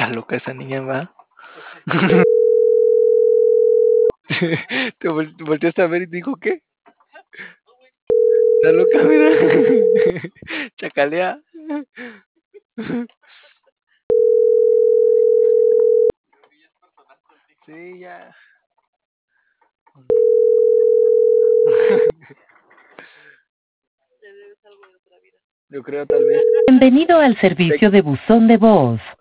Está loca esa niña, ¿va? Te volteaste a ver y dijo, ¿qué? Está loca, mira. Chacalea. Sí, ya. Yo creo tal vez. Bienvenido al servicio de buzón de voz.